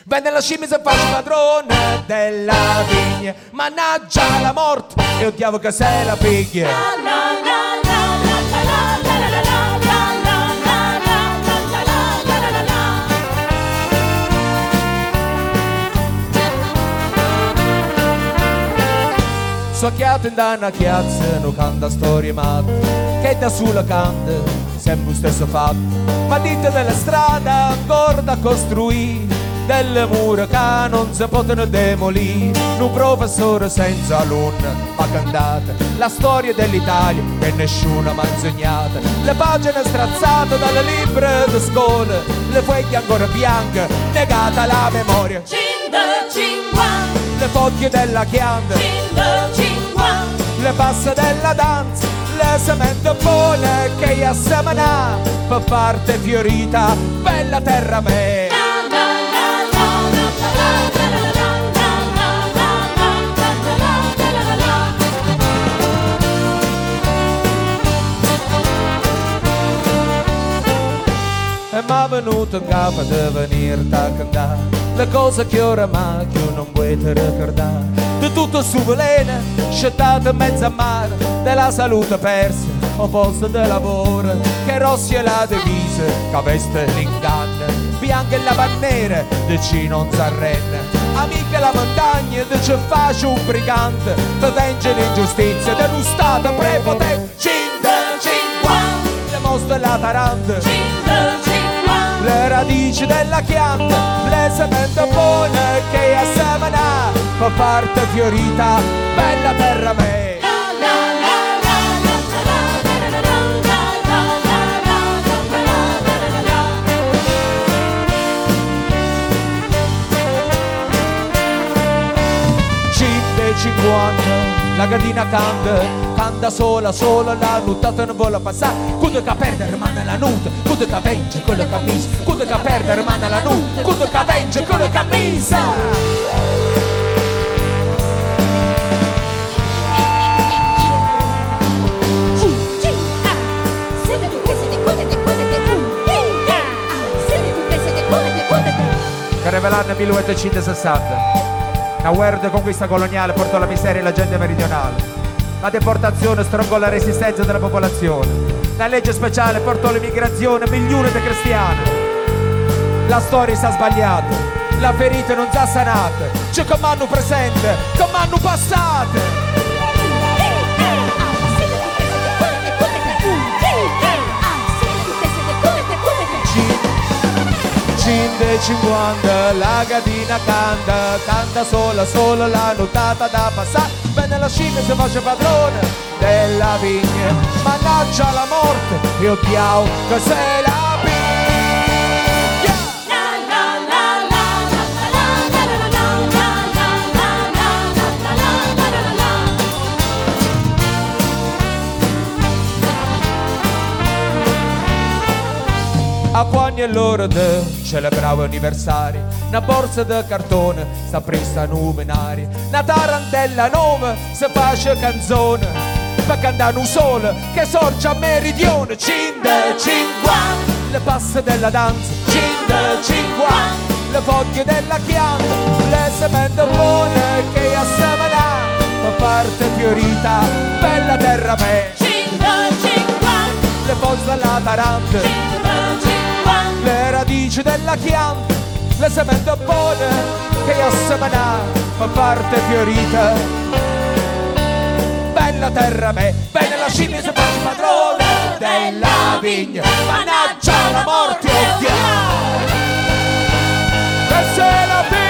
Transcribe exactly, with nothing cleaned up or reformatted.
Venne la scimmia se faccio padrone della vigna. Mannaggia la morte e odiavo che se la piglia. Socchiato in danna chiazza, non canta storie matte, che da sola canta, sempre lo stesso fatto. Ma dite della strada ancora da costruire, delle mura che non si possono demolire. Un professore senza alunni ha cantato la storia dell'Italia che nessuno mi ha insegnato. Le pagine strazzate dalle libbre di scuola, le foglie ancora bianche, negata la memoria. Le foglie della chianda, le passe della danza, le semente buone che a semana per parte fiorita, bella terra me. E m'ha venuto in capo di venire a cantare le cose che oramai che non vuoi te ricordare. Di tutto su veleno, scettato in mezzo a mare, della salute persa, o posto di lavoro, che rossi e la divisa, che veste l'inganno, bianca e la bandiera, di chi non s'arrende. Amica la montagna, di ci faccio un brigante, per vengere l'ingiustizia dello Stato prepotente. Cinque, cinquanta, le mostre la taranta, le radici della chianta, le semente buone che a semana fa parte fiorita, bella terra me. Cinque e cinquanta, la gardina canta, canta sola, sola, la nuttata non vuole passare. Quello che perde rimane la nuda, quello che venge quello che cammisa, quello che perde rimane la nuda, quello che venge quello che cammisa. Che rivela nel milleottocentosessanta la guerra di conquista coloniale portò la miseria alla gente meridionale. La deportazione strongò la resistenza della popolazione. La legge speciale portò l'immigrazione milioni di cristiani. La storia si è sbagliata, la ferita non si è sanata. C'è come hanno presente, come hanno passate. Cinque cinquanta, la gardina canta, canta sola, sola la nuotata da passare. Venne la scimmia se face padrone della vigna. Mannaggia la morte, io odiavo che se la a quando è l'ora di celebrare anniversari, una borsa di cartone sta presa a numenari, una tarantella nuova si face canzone per cantare un sole che sorge a meridione. Cinque, cinquanta, le passe della danza, cinque, cinquanta, le foglie della chianta, le semente buone che a semana fa parte fiorita, bella terra me. Cinque, cinquanta, le foglie della taranta, le radici della chianta, le semente buone che a semana fa parte fiorita, bella terra me. Bene la scimmia se fa il padrone della vigna, mannaggia la morte, oh Dio, che se la